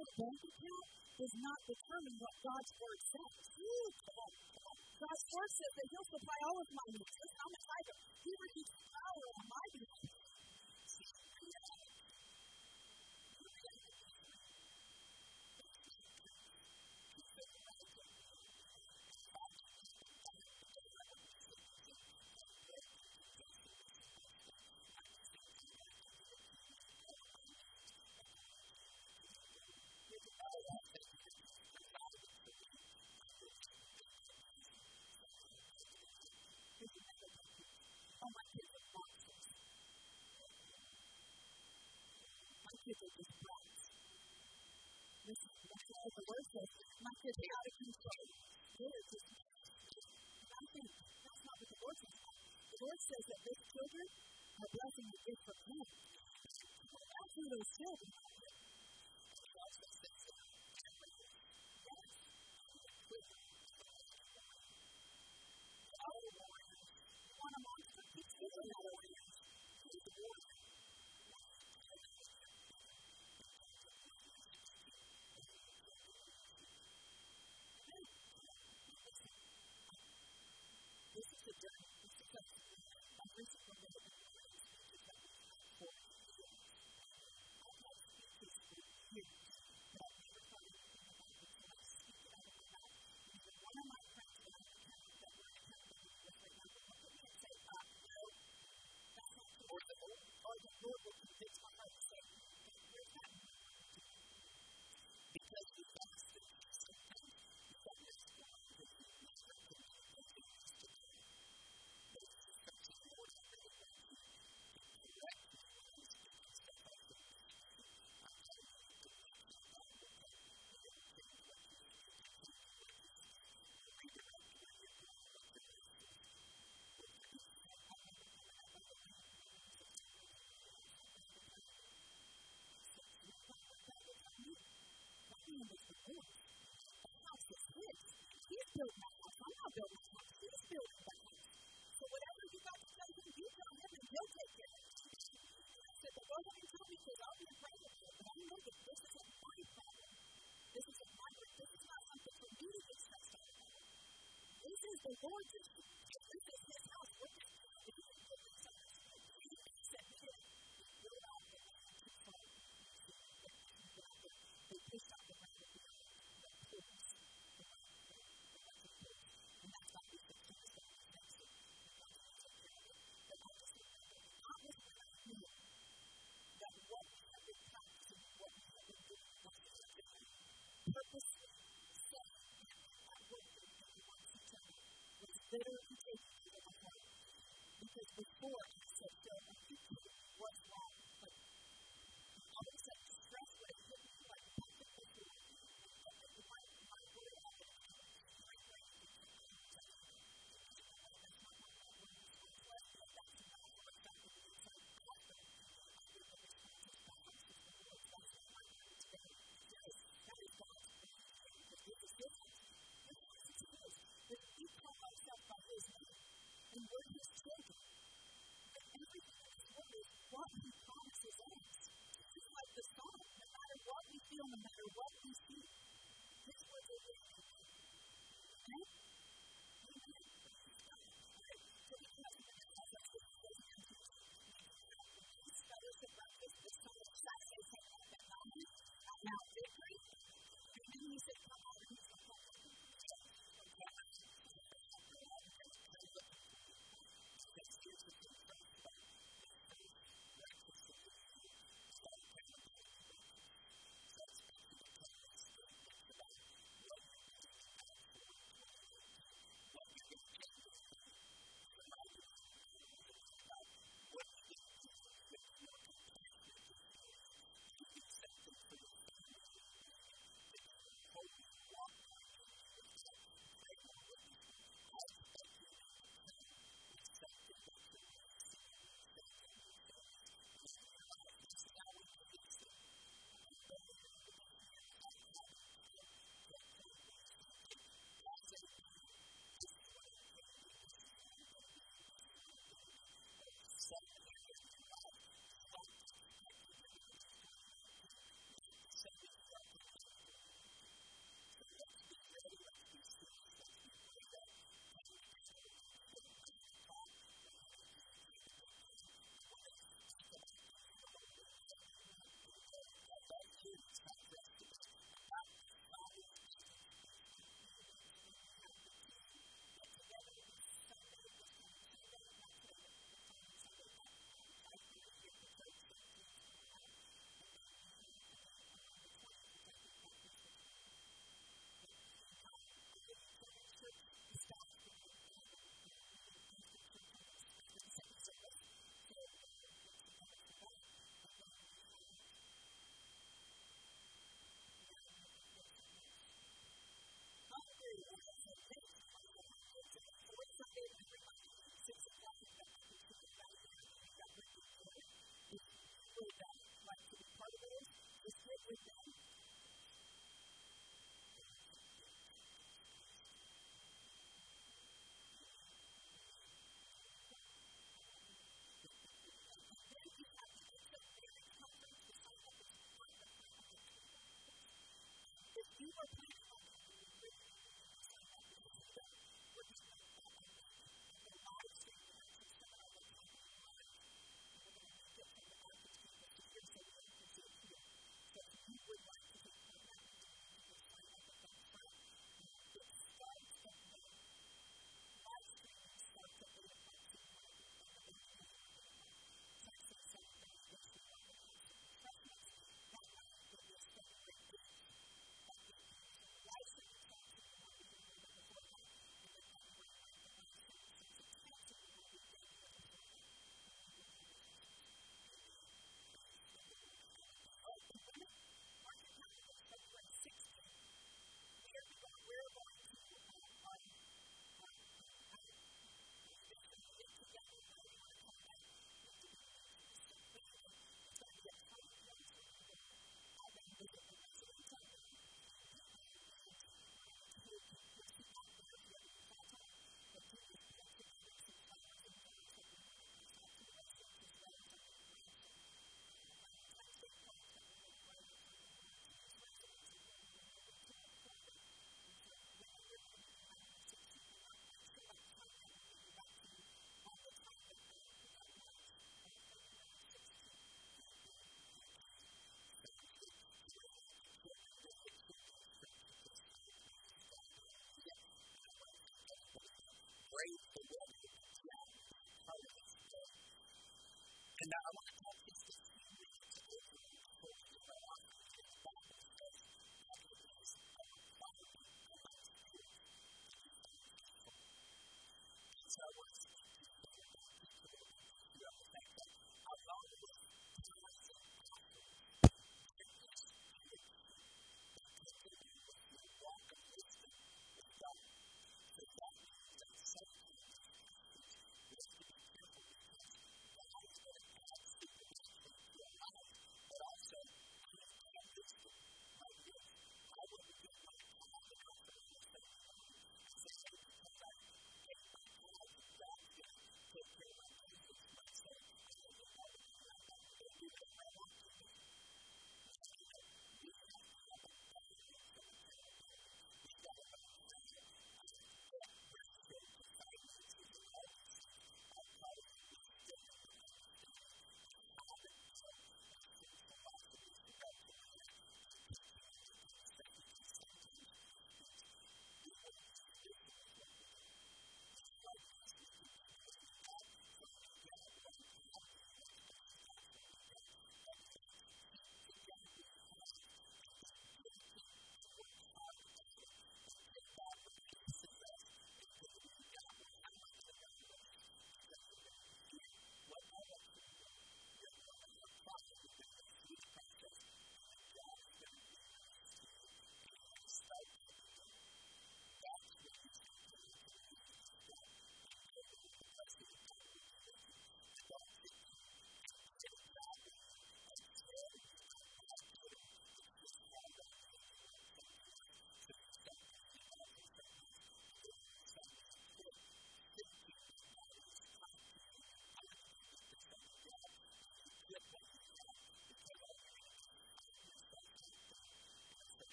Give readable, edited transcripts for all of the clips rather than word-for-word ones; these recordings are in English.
provide bank account does not determine what God's word says. Ooh, come on. God's word says that he'll supply all of my needs. I'm a tiger. He receives power on my behalf. Oh, my kids are monsters. My kids are just brats. This is what the word says. My kids are out of control. They're just, I think that's not what the Lord says. The Lord says that these children are blessing the gift from Him. That's who those children are. God says that yes. Oh, warriors. You want a monster? He's giving that warriors. He's a warrior. This is a journey. This is a recent one that I've been for years. I've had speeches for years that I've never thought anything about until I speak it out of my mouth. Because one of my friends that I'm accountable that we're accountable with right now will look at me and say, no, that's not true. Or the Lord will convince my heart to say, where's that? Because we fast and sometimes we don't respond to the He's building that house. I'm not building that house. He's building that house. So whatever you got to tell him, you tell him and he'll take care of it. I said, the Lord didn't tell me because I'll be afraid of it. But I know that this isn't my problem. This isn't my work. This is not something for me to get stressed out about. This is the Lord's issue. This is his house. We're just trying to do this. He said, go out there and control. They push out the rest of the world. And that's not what the kids are next to. But I just remember, not with what I knew, that what we have been practicing, what we have been doing, what we have been purposely saying, that word that we want to tell you, was literally taken to my heart. Because before I said, a people was wrong. Like, I would say, stress would have hit me like nothing before. My word of it, my brain would take me to that's not my word. That's not what I'm going to do. So I have to do the response of God. The Lord tells me my word today. Yes, that is God's word. It is different. It is. But we call ourselves by His name. And we're His children. And everything in this word is what He promises us. Just like the song, no matter what we feel, no matter what we see, this word is living. Okay? Amen. So we have to as I said, this fellowship breakfast, this kind of Saturday, now victory. And then he said, come on, he's going to come on. were planning on coming in with me, I signed up with us. We're just going to the live stream is actually somewhere on the top of the live. And we're going to link it from the Arcus campus to here so that you can see it here. So if you would like to get connected to me, you can sign up at that time. It starts at noon. Live streaming starts at 8 o'clock, so you want to be on the 8 a.m. text us so that we get you on the live stream. Trust us, that way that we'll celebrate this at the occasion.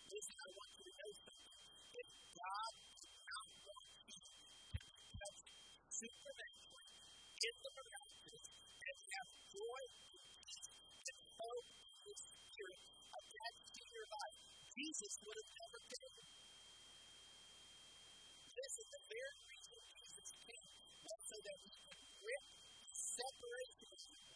Listen, I want you to know something. If God does not want you to touch supernaturally in the miraculous and have joy and peace and hope in the Spirit attached to your life, Jesus would have never came. This is the very reason Jesus came, was so that we could rip the separation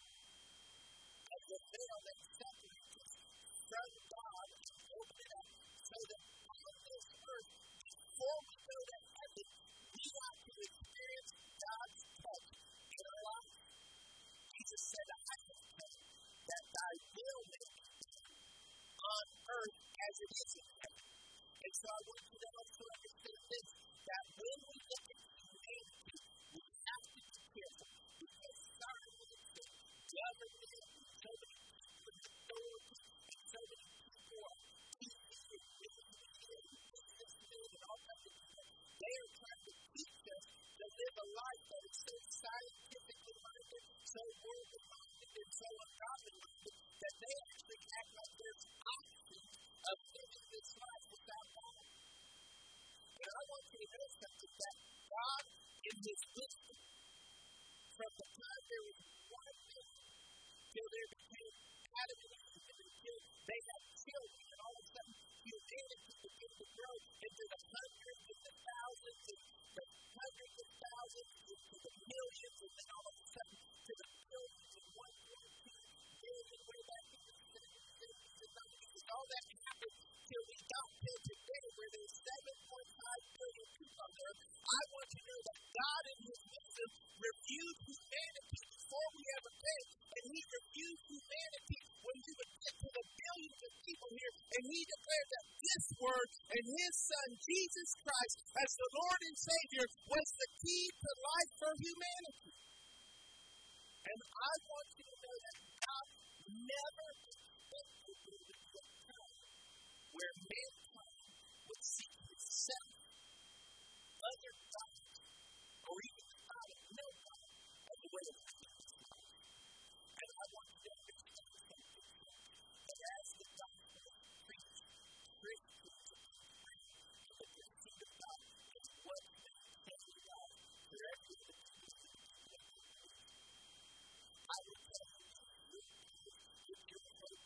of the veil that separates us from God and open it up so that on this earth, before we go to heaven, we want to experience God's touch in our life. Jesus said, I have come that thy will may be done on earth as it is in heaven. And so I want you to also understand this, that when we look at humanity, we have to be careful because science and government and so many people in authority and so many people are teaching and businessmen and businessmen and all kinds of people, they are trying to teach us to live a life that is so scientifically minded, so worldly minded, and so ungodly minded that they actually act like there's options of living this life without God. And I want you to know something, that God, in His wisdom, from the time there was one man till there became Adam and Eve, and until they had children, and all of a sudden humanity began to grow into the hundreds and the thousands and the hundreds of thousands into the millions, and then all of a sudden to the billions and 1.2 billion way back in the 70s and 90s, and all that happened till we got till today where there's 7.5 billion people on earth. I want you to know that God in His wisdom reviewed humanity before we ever came, and He reviewed humanity when He would get to the billions of people here, and He declared that this Word and His Son, Jesus Christ, as the Lord and Savior, was the key to life for humanity. And I want you to know that God never expected there to be a time where mankind would seek Himself, other gods, or even the God of no God, as a way of living His life. And I want you to understand something, that as the gospel is preached, Christians are praying for the pursuit of God is what's maintaining God for every other I will tell you this, if you're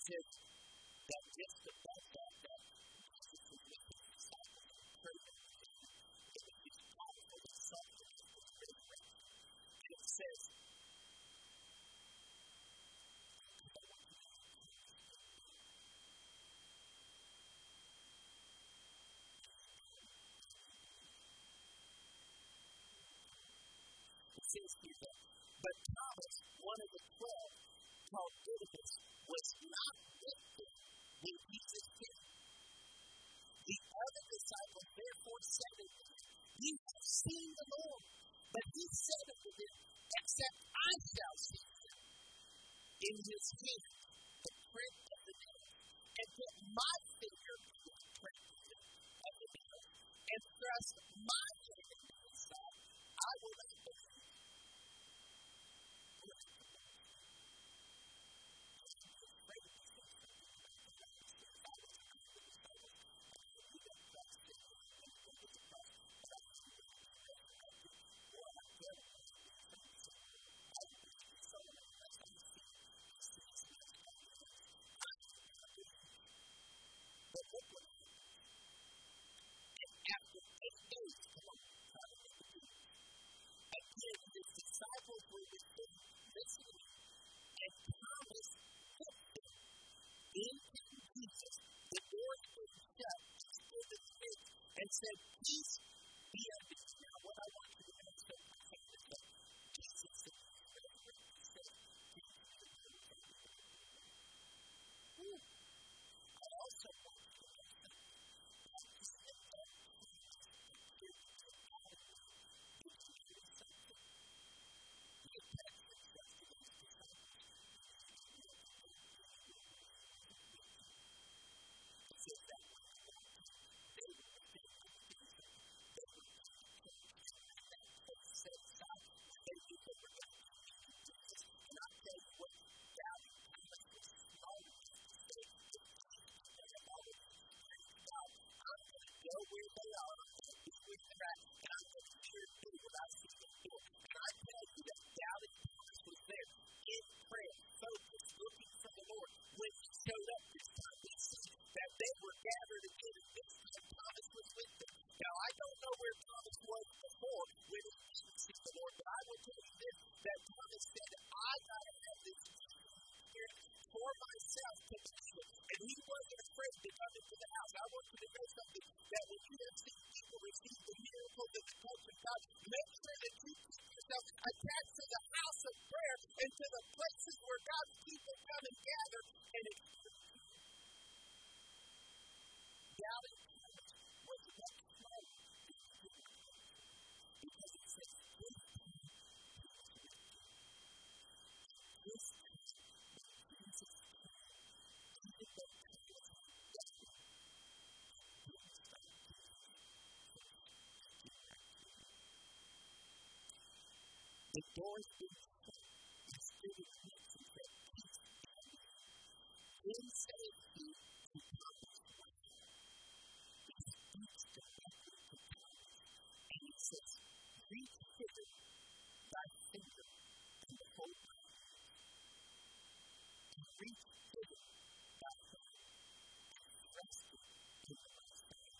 says that just above that Jesus was making disciples of prayer. It was this powerful assumption of the resurrection. And it says, here that, but Thomas, one of the 12, called Didymus, was not with them when Jesus came. The other disciples therefore said unto him, "We have seen the Lord." But he said unto them, "Except I shall see him in his hand, the print of the nails, and put my finger in the print of the nails, and thrust my hand into his side, I will not believe." After 8 days, again, his disciples were with him, listening, and Thomas took them into Jesus. The doors were shut, he stood in the midst, and said, "Peace be unto you." Now, what I want you to understand is that Jesus said, he said, "Peace be unto you." I also want you to understand that he said that Jesus appeared to Adam and to do something. He attached himself to those disciples. He said that they were set aside. They knew they were going to be Jesus. And I'll tell you what, doubting Thomas was smart enough to say, "They have always experienced God. I'm going to go where they are. I'm going to be with them, and I'm going to hear and do what I see them do." And I tell you that doubting Thomas was there in prayer, focused, looking for the Lord. When he showed up this time, we see that they were gathered again, and this time Thomas was with them. Now, I don't know where Thomas was before when he didn't see the Lord, but I will tell you this, that Thomas said, "I got to have this experience for myself to believe it." And he wasn't afraid to come into the house. I want you to know something, that when you have seen people receive the miracles and the touch of God, make sure that you keep yourself attached to the house of prayer and to the places where God's people come and gather and experience Him. Doubting Thomas was much smaller because it says, "This time He was with you." This time Jesus came, even though Thomas had doubted, brings back to the doors being shut. He stood in the midst and said, "Peace be unto you." Then said he to Thomas, he speaks directly to Thomas, and he says, "Reach hither thy finger and behold my hand, and reach hither thy hand and thrust it into my side."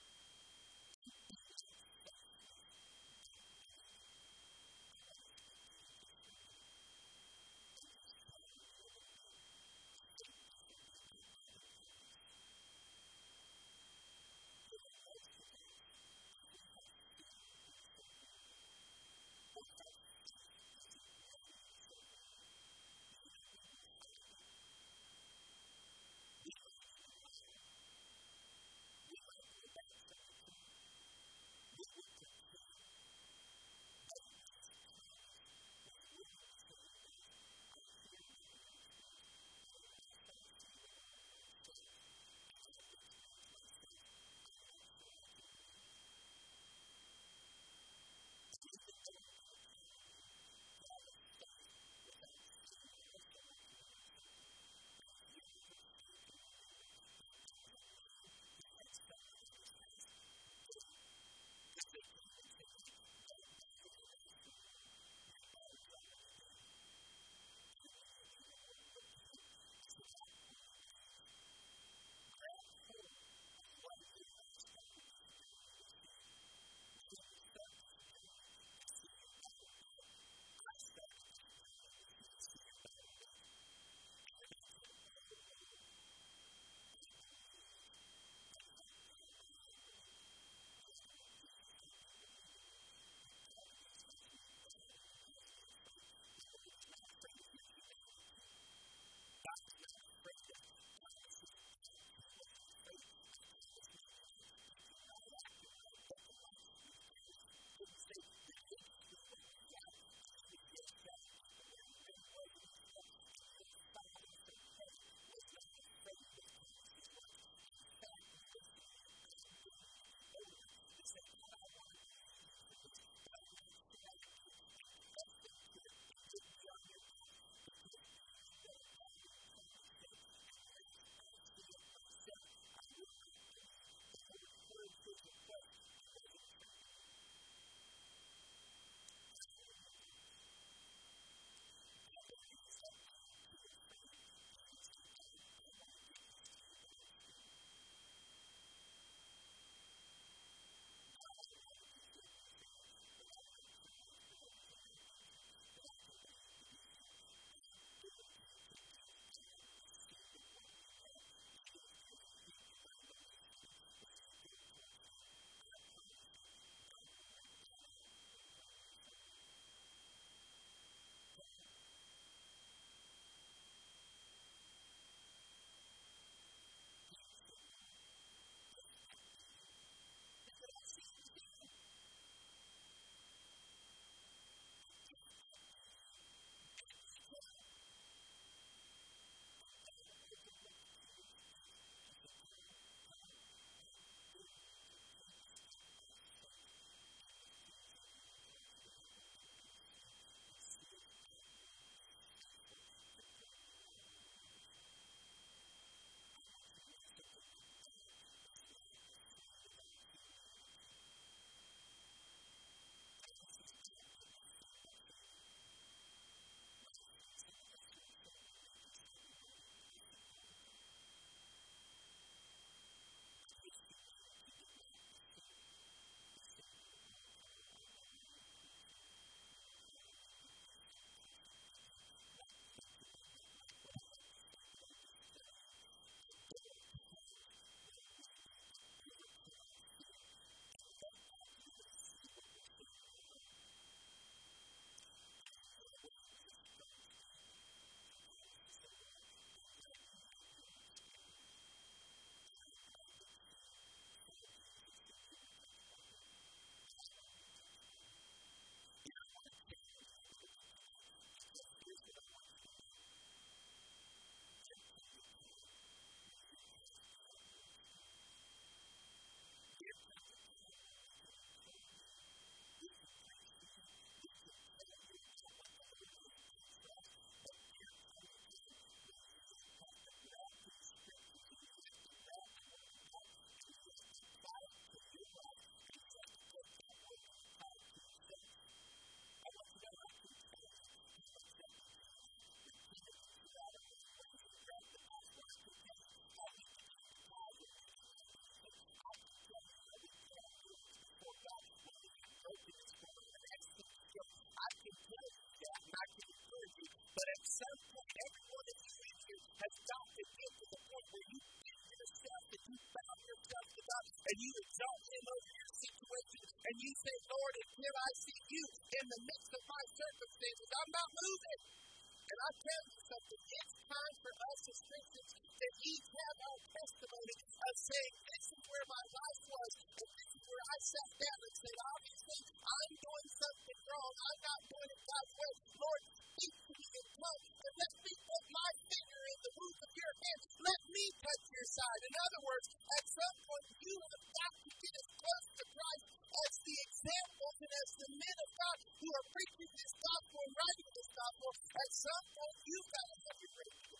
you say, Lord, until I see you in the midst of my circumstances, I'm not moving. And I tell you something, it's time for us as Christians to each have our testimony of saying, this is where my life was, and this is where I sat down and said, obviously, I'm doing something wrong. I'm not doing it God's way. Lord, speak to me in tongues, and let me put my finger in the wound of your hand. Let me touch your side. In other words, at some point, you have got to get as close to Christ as the examples and as the men of God who are preaching this gospel and writing this gospel. At some point, you've got to have your breakthrough.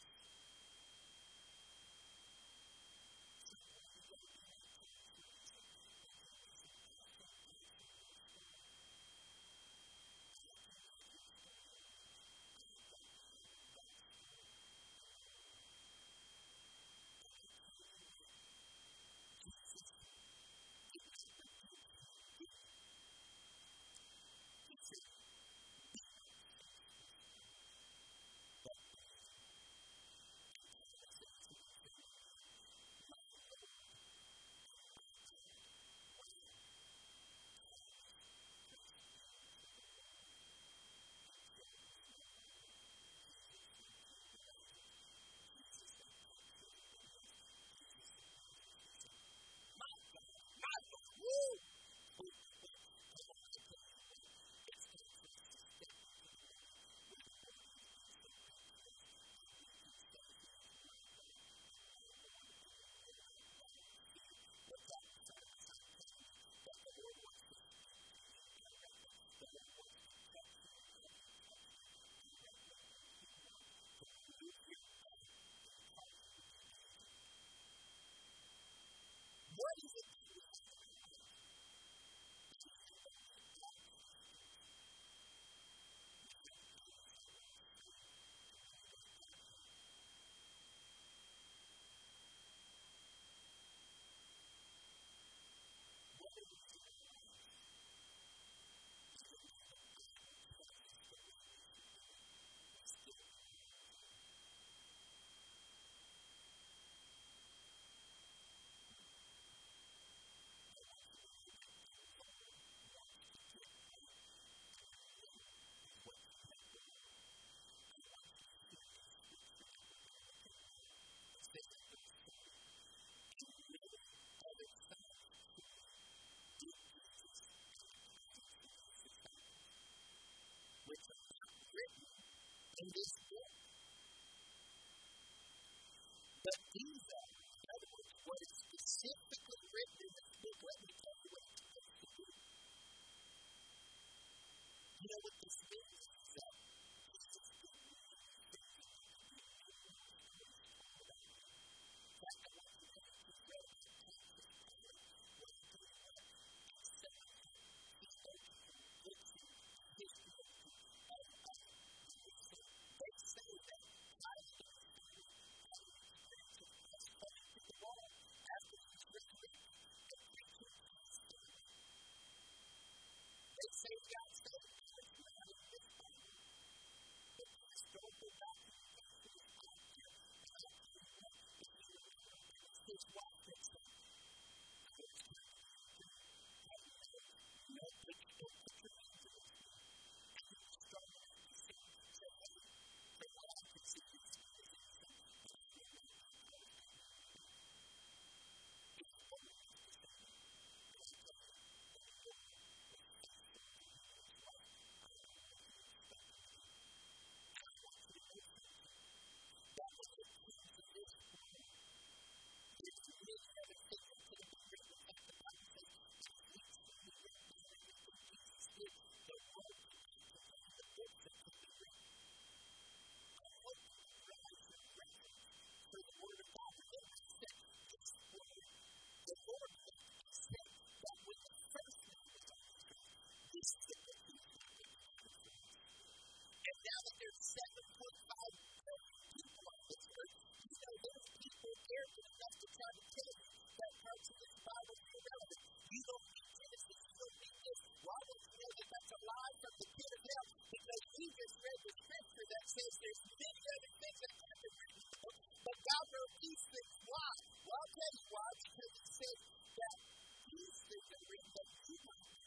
What is it? Which is not written in this book. But these are, in other words, what is specifically written in this book. Let me tell you what it's supposed to do. You know what this means? That Jesus is the one who that's the one who has to read the text of the Bible. What he's doing what? Accepting him. He's urging him, fixing his community as they say that Christ is the Spirit and the experience of us coming to the wall after he's resurrected and preaching his Spirit. They say God said it because you have in this Bible. But please don't go back to the Exodus 5 here. And I'll tell you what, if you remember, it was his wife that said, I was trying to do what he said. You know, don't put your hands in this thing. And he was strong enough to say, hey, from what I can see, this is something that I feel like I'm going to do. It's one of those things. It's a time that the Lord was faithful to his wife. I don't know what you expect. And I want you to know something. That when it comes to this point, there's many other things that could have been written. In fact, the Bible says, if we truly represent everything Jesus did, the world could be contained the books that could be written. I hope that you realize your reference for the Word of God. Remember, he said, this word, the Lord said that when the first man was on this earth, this is the book he was writing for us. And now that there's 7.5 billion people on this earth, you know there's people arrogant enough to try to tell you that parts of this Bible are irrelevant. You don't need Genesis, you don't need this. Well, I want you to know that that's a lie from the pit of hell, because we just read the scripture that says there's many other things that could have been written in the book, but God wrote these things. Why? Well, I'll tell you why, because it says that these things are written that you might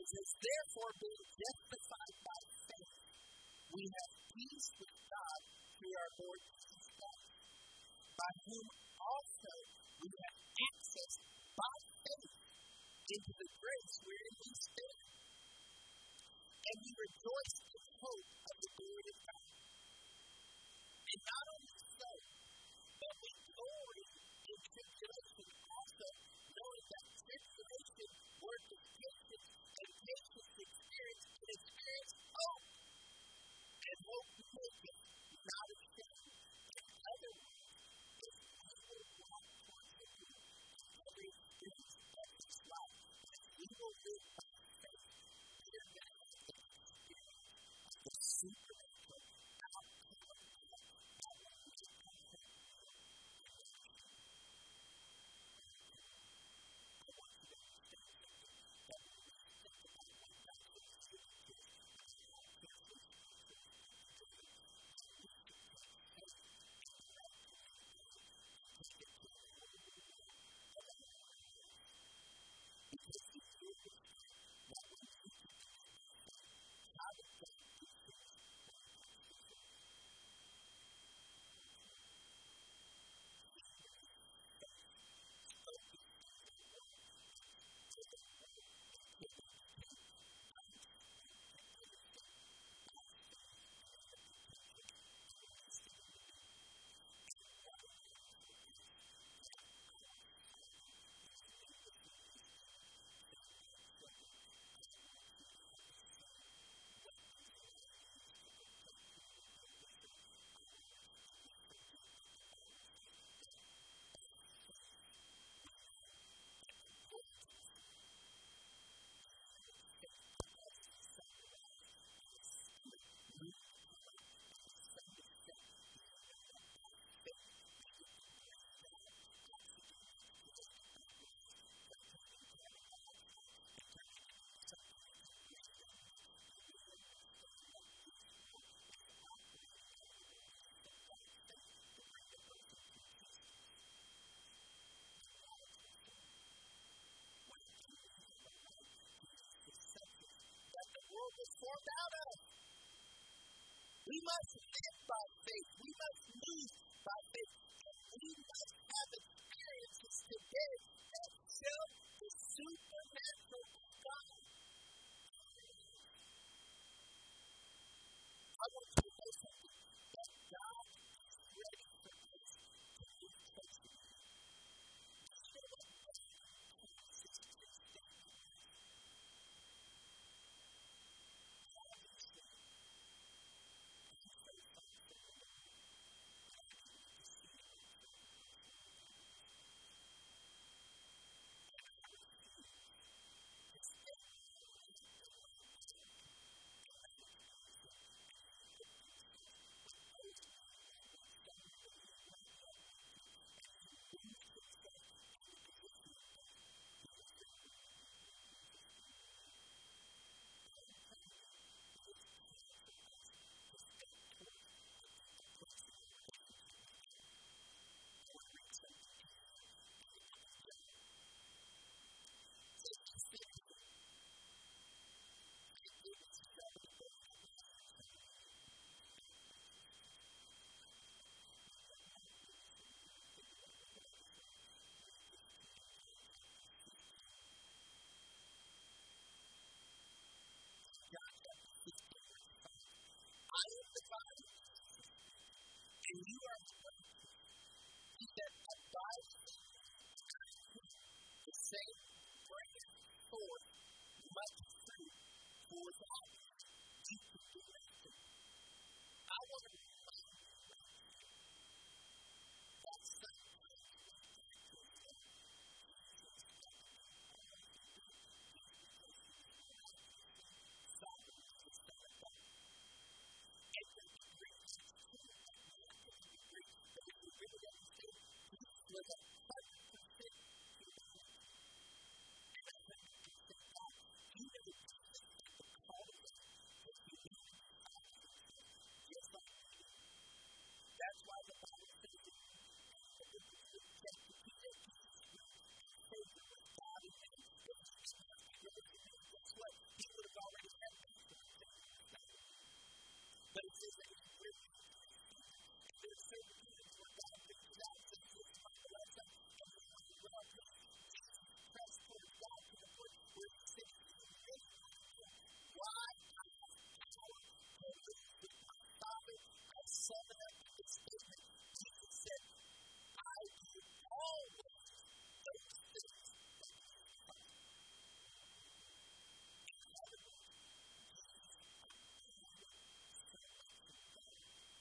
says, therefore, being justified by faith, we have peace with God through our Lord Jesus Christ, by whom also we have access by faith into the grace wherein we stand. And we rejoice in hope of the glory of God. And not only so, but we glory in tribulation also, knowing that tribulation worketh patience, and patience experience, and experience hope. And hope maketh not ashamed. In other words, if we will walk towards the good in every experience of this life, if we will live by faith, we are going to have the experience of the supernatural outcome of God that will make us happy. I want you to understand something. That when we think about what God is doing to us, it's not careful scriptures to do. We should take faith and wrap it around it and take it to the Lord of the Lord of the Lord. Because He told us that when we can connect with faith, how did God do things when it comes to faith? He made faith spoken into the world, to the world, and put it into things. And everything by faith and the protection and the understanding. And what it means is that our faith is made with the wisdom that we have prayed as well as we have the same weapons that are used to protect you and listen our lives. And we forget that the Bible says that by faith we know that the promises of faith as the sunrise and the Spirit move upon us and the sun is set. We know that by faith we get to bring about accidents, we get to bring life, but turn into our lives and turn it into something that can bring them much. And we understand that this world is operating out of the wisdom by faith to bring the person to Jesus. The knowledge of faith. When it truly is the light, Jesus is substance that the world was formed out of. We must live by faith. We must move by faith. And we must have experiences today that show the supernatural of God in our lives. I want you to know something. That God is ready for us to move closer to Him. Do you know what Matthew 26:10 statement is? Obviously, we pray for the Lord, and I can specifically pray for the Lord. And I refuse to stay behind the mindset and the mindset and the mindset of those who want something that you want to have to, and you lose yourself in the position of God. Because the Lord uses you. I'm telling you, it is easy for us to step towards a closer relationship with God. I want to read something to you in the book of John. It says, "He said to them, it was seven days of the season. But now it is the Lord of the Lord. This is the days of the feast." John chapter 16, verse 5. I am the vine, and you are the branches. He that abideth in me, and I in him, the same bringeth forth much fruit, for without me you can do nothing. I want to remind you right now that sometimes we get to a point where we feel stuck. I want to be with these relationships miraculously, Father, we just started that. And when we bring things to it, that miraculous we bring, but if we really understand, Jesus was 100% humanity and 100% God. You know Jesus at the calling But it says that He's with you. And there's certain things where God reaches out to you and my blessing, and He wants to love you. Jesus pressed towards God to the point where He said, why I have power to live with my Father. I summon up this statement. Jesus said, I do always those things that you want. In other words, Jesus, I do so much for God.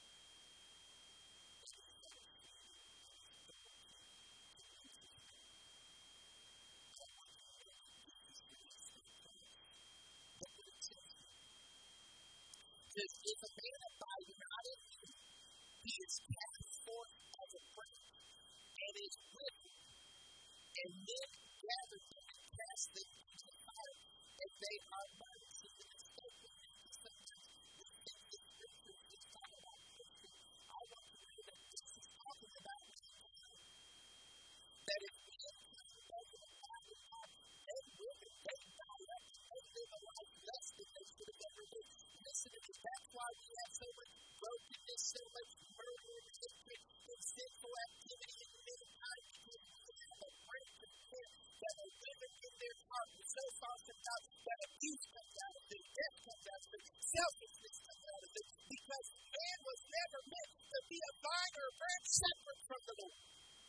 Because if a man abide not in me, he is cast forth as a branch, and is withered, and men gather them and cast them into the fire, and they are burned. See, when it's spoken, sometimes we think the scripture is just talking about Christians. I want to know that this is talking about mankind. That if mankind doesn't abide in God, they wither, they die up, they live a life less than they should have ever lived. Listen to me, that's why we have so much brokenness, so much murder and hatred and sinful activity in mankind, because we have a break of sin that are living in their heart and so far from God that abuse comes out of it, death comes out of it, selfishness comes out of it, because man was never meant to be a vine or a branch separate from the Lord.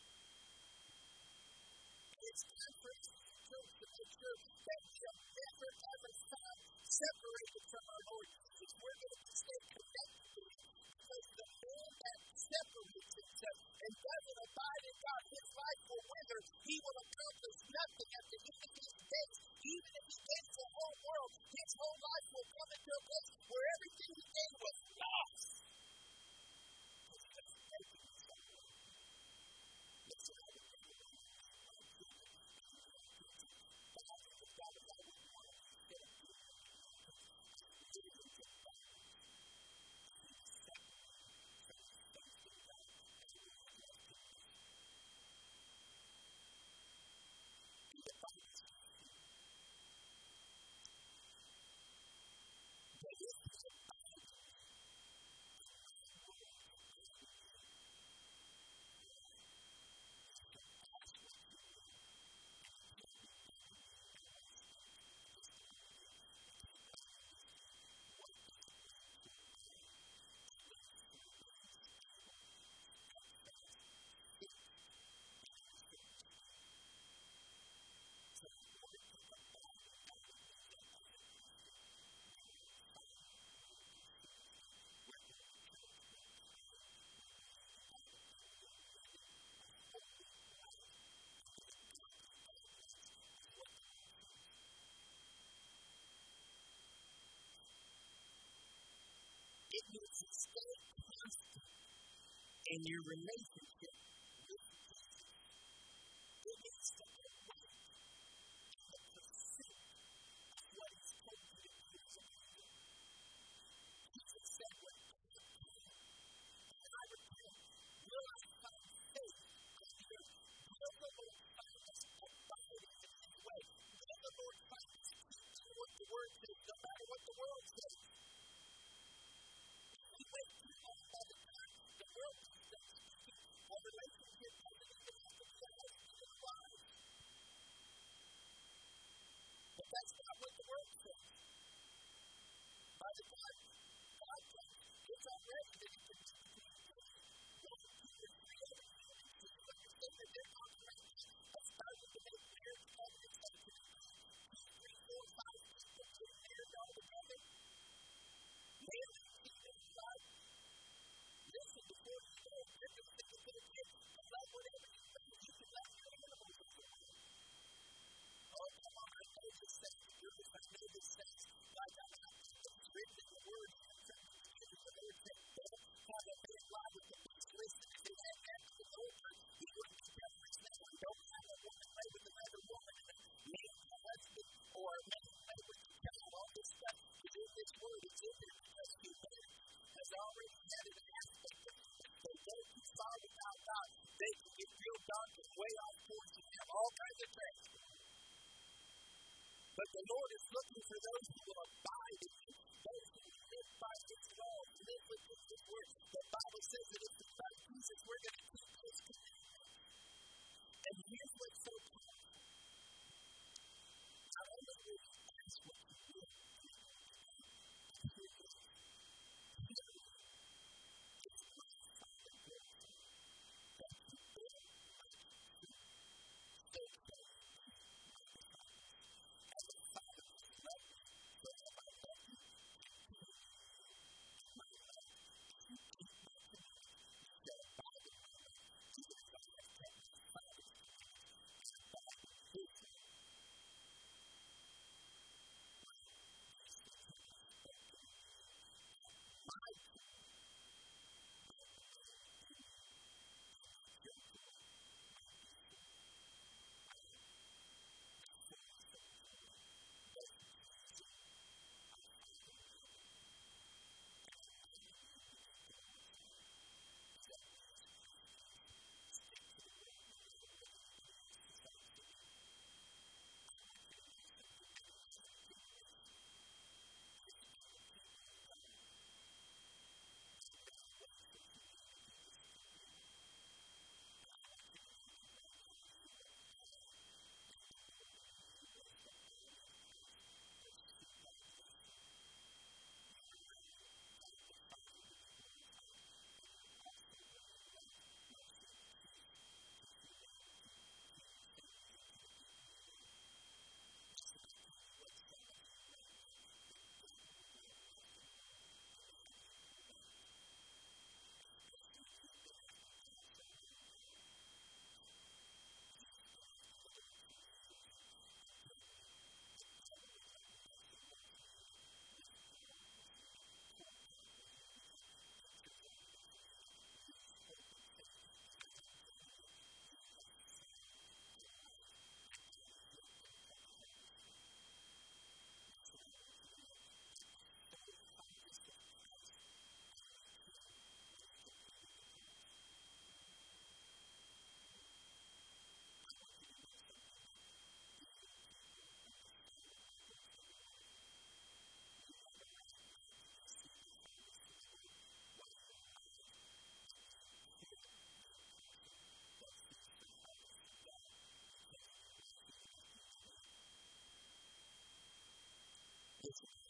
It's time for us to make sure that we are never ever found separated from our Lord Jesus. We're going to stay connected to Him, because the man that separates himself and doesn't abide in God, his life will wither. He will accomplish nothing at the end of his days. Even if he gains the whole world, his whole life will come into a place where everything he gained was lost. It means to stay constant in your relationship with Jesus. It means to operate in the pursuit of what He's told you to do as a believer. Jesus said, when I repent, and I repent, will I find faith on the earth? Will the Lord find us abiding in His way? Will the Lord find us keeping what the Word says, no matter what the world says? We wait too long by the time the world keeps us speaking. Our relationship doesn't even have to be a husband and wife. But that's not what the Word says. By the time God comes, it's already that He can speak to you. One, two, or three other humans, so you understand that they're not arranged as starting to make marriage covenants up to 2, 3, 4, 5 people to married all together. Man, God, listen, before you go, you're going to think it's going to take to love whatever you think. You can love your animals if you want. Oh, come on, I know this says to do this. I know this says, like I'm not written in the Word. The Lord said, don't have a man lie with the beast. Listen, if they had that to the altar, he wouldn't be referenced now. Don't have a woman lay with another woman, and a man, a husband, or a man lay with a child. All this stuff is in this Word. It's in there because humanity has already had an aspect of it. If they go too far without God, they can get real dark and way off course and have all kinds of tragedy. But the Lord is looking for those who will abide in Him, those who will live by His laws, live physically.